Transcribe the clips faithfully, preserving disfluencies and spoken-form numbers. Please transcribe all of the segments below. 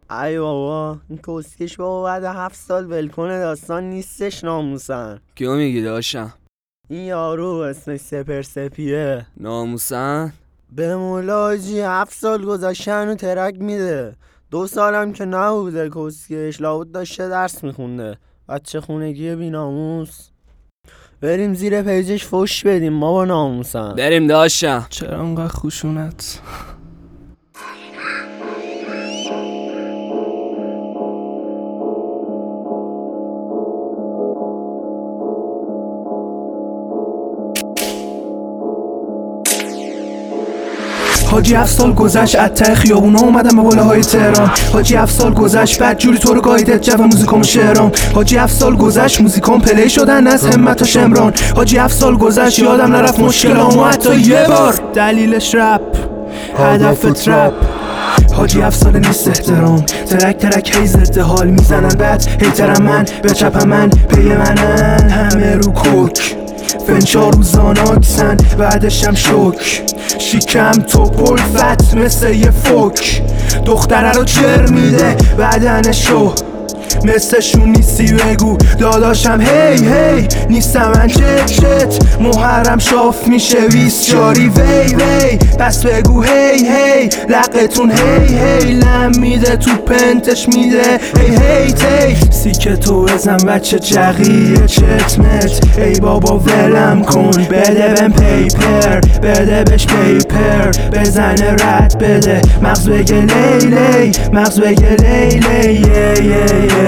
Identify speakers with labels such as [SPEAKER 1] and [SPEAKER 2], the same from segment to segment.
[SPEAKER 1] ای بابا این کسکش بابا بعد هفت سال ولکنه داستان نیستش ناموسن.
[SPEAKER 2] کیو میگی داشتم؟
[SPEAKER 1] این یارو اسمش سپر سپیه.
[SPEAKER 2] ناموسن؟
[SPEAKER 1] به مولاجی هفت سال گذاشتن و ترک میده. دو سالم که نبوده کسکش، لابد داشته درس میخونده. بچه خونگی بی ناموس. بریم زیر پیجش فوش بدیم ما با ناموسن.
[SPEAKER 2] بریم داشتم.
[SPEAKER 3] چرا انقدر خشونت؟ حاجی هفت سال گذشت از ته خیابونا اومدم به بالاهای تهران. حاجی هفت سال گذشت بعد جوری تو رو گایدت جو موزیکام و شعرام. حاجی هفت سال گذشت موزیکام پلی شدن از همت و شمران. حاجی هفت سال گذشت یادم نرفت مشکلامو حتی یه بار. دلیلش رپ، هدف ترپ. حاجی هفت سال نیست احترام، ترک ترک هی ضد حال میزنن بعد هیترم من به چپم من پی منن همه رو کوک فنچا روزاناکسن بعدشم شوک شیکم توپ الفت مثل یه فوک دختره رو چر میده بدنشو مثلشون نیستی بگو داداشم هی هی نیستم من چت چت محرم شاف میشه ویس جاری وی وی پس بگو هی هی لقتون هی هی لم میده تو پنتش میده هی هی تی سیکتو بزن بچه جغیه چتمت ای بابا ولم کن بده بهم پیپر بده بش پیپر بزنه رد بده مغز بگه لی لی مغز بگه لی لی یه یه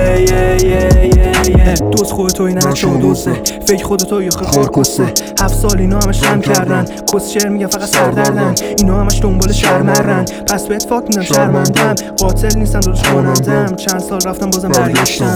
[SPEAKER 3] دوست خودتو اینه نشو دوسته فکر خودتو یخه خورکسته هفت سال اینا همش رم کردن کس شعر میگن فقط سردردن اینا همش دنبال شرمرن پس بهت فاک میدم شرمندم قاتل نیستم داداش کنندم چند سال رفتم بازم برگشتم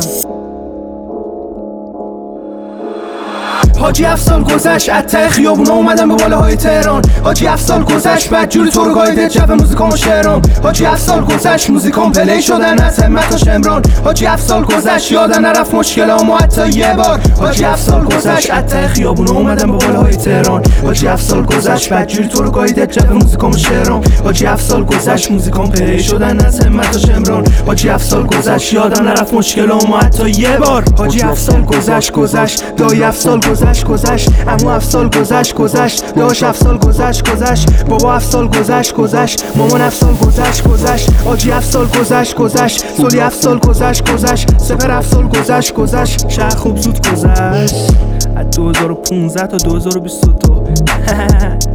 [SPEAKER 3] حاجی هفت سال گذشت از ته خیابونا اومدم به بالاهای تهران حاجی هفت سال گذشت بعد جوری تو رو گایده جو موزیکام و شعرام حاجی هفت سال گذشت موزیکام پلی شدن از همت و شمران حاجی هفت سال گذشت یادم نرفت مشکلامو حتی یه بار حاجی هفت سال گذشت از ته خیابونا اومدم به بالاهای تهران حاجی هفت سال گذشت بعد جوری تو رو گایده جو موزیکام و شعرام حاجی هفت سال گذشت موزیکام پلی شدن از همت و شمران حاجی هفت سال گذشت یادم نرفت مشکلامو حتی یه بار حاجی هفت سال گذشت گذشت دایی هفت سال گذشت گذشت امو هفت سال گذشت گذشت داش هفت سال گذشت گذشت بابا هفت سال گذشت گذشت مامان هفت سال گذشت گذشت آجی هفت سال گذشت گذشت سولی هفت سال گذشت گذشت سپر هفت سال گذشت گذشت شهر خوب زود گذشت از دو هزار و پونزده تا دو هزار و بیست و دو